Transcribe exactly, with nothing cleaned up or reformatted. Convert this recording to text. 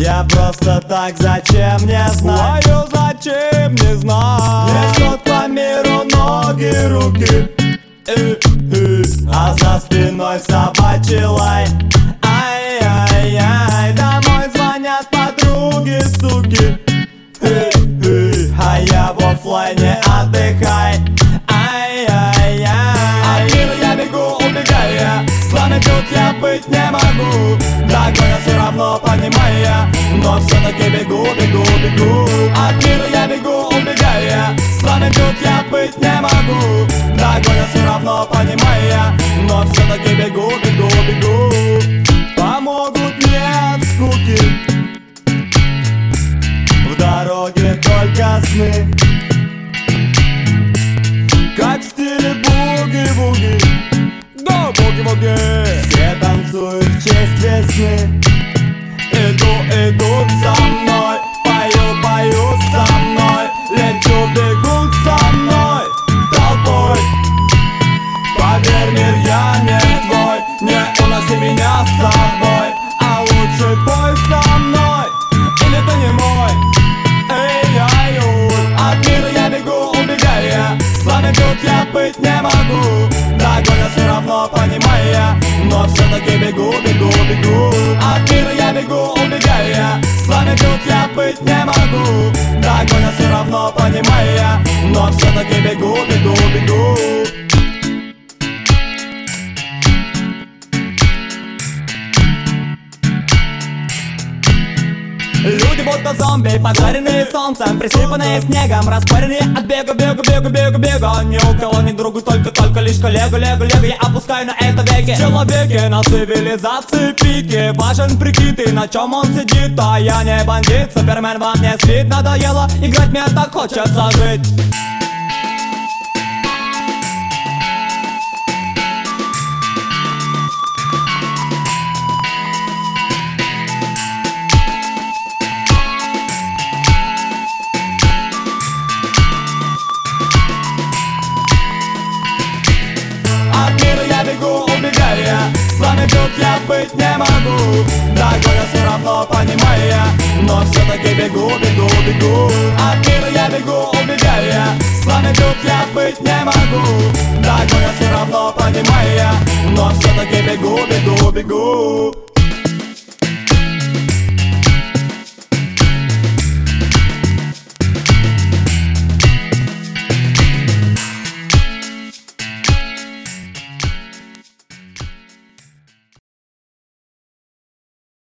Я просто так, зачем мне знать? Знаю, зачем, не знаю. Несут по миру ноги, руки, э, э, а за спиной собачий лай. Ай-яй-яй, домой звонят подруги, суки, э, э, а я в оффлайне, отдыхай. Ай-яй-яй, от мира я бегу, убегая, с вами тут я быть не могу. Догонят все равно, понимая, но все-таки бегу, бегу, бегу. От мира я бегу, убегая, с вами тут я быть не могу. Догонят все равно, понимая, но все-таки бегу, бегу, бегу. Помогут мне от скуки, в дороге только сны, как в стиле буги-буги. Да, буги-буги. Все танцуют в честь весны. Иду, идут за мной, пою, пою со мной, лечу, бегут со мной толпой. Поверь, мир, я не твой, не уноси меня с собой, а лучше пой со мной, или ты не мой. Эй-яй-юй, от мира я бегу, убегая, с вами тут я быть не могу. Догонят все равно, понимая, но все-таки бегу, бегу, бегу. От мира я бегу, убегая, с вами тут я быть не могу. Догонят все равно, понимая, но все-таки бегу, бегу, бегу. Люди будто зомби, пожаренные солнцем, присыпанные снегом, распаренные от бега, бега, бега, бега, бега. Ни у кого ни другу, только, только лишь коллега, лего, лего. Я опускаю на это веки. В человеке, на цивилизации пики, важен прикид и на чем он сидит. А я не бандит, супермен вам не спит. Надоело играть, мне так хочется жить. Убегая, с вами тут я быть не могу. Догонят все равно, понимая, но все-таки бегу, бегу, бегу. От мира я бегу, убегая, с вами тут я быть не могу. Догонят все равно, понимая, но все-таки бегу, бегу, бегу.